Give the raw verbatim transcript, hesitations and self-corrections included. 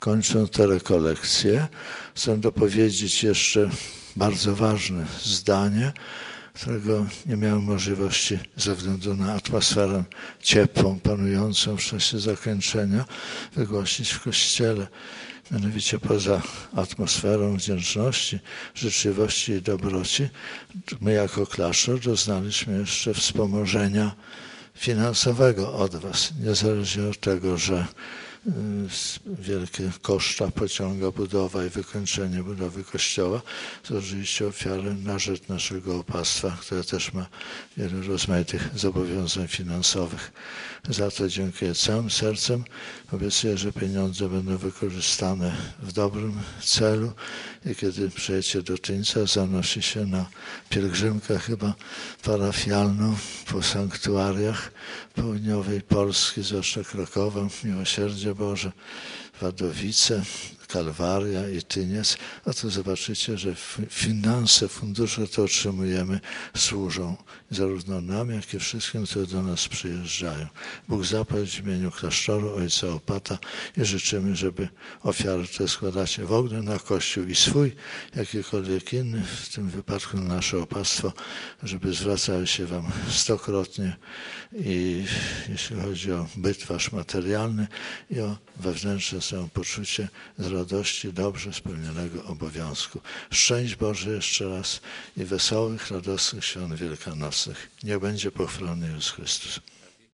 Kończąc te rekolekcje, chcę dopowiedzieć jeszcze bardzo ważne zdanie, którego nie miałem możliwości ze względu na atmosferę ciepłą, panującą w czasie zakończenia, wygłosić w Kościele. Mianowicie poza atmosferą wdzięczności, życzliwości i dobroci, my jako klasztor doznaliśmy jeszcze wspomożenia finansowego od Was, niezależnie od tego, że wielkie koszta pociąga budowa i wykończenie budowy kościoła. Złożyliście ofiarę na rzecz naszego opactwa, które też ma wiele rozmaitych zobowiązań finansowych. Za to dziękuję całym sercem. Obiecuję, że pieniądze będą wykorzystane w dobrym celu i kiedy przyjedziecie do Tyńca, zanosi się na pielgrzymkę chyba parafialną po sanktuariach południowej Polski, zwłaszcza Krakowa, Miłosierdzie Boże, Wadowice, Kalwaria i Tyniec, a to zobaczycie, że finanse, fundusze, to otrzymujemy, służą zarówno nam, jak i wszystkim, którzy do nas przyjeżdżają. Bóg zapłać w imieniu klasztoru, ojca opata i życzymy, żeby ofiary te składacie w ogóle na Kościół i swój, jakikolwiek inny, w tym wypadku na nasze opactwo, żeby zwracały się wam stokrotnie i jeśli chodzi o byt wasz materialny i o wewnętrzne samopoczucie z radości dobrze spełnionego obowiązku. Szczęść Boże jeszcze raz i wesołych, radosnych świąt wielkanocnych. Niech będzie pochwalony Jezus Chrystus.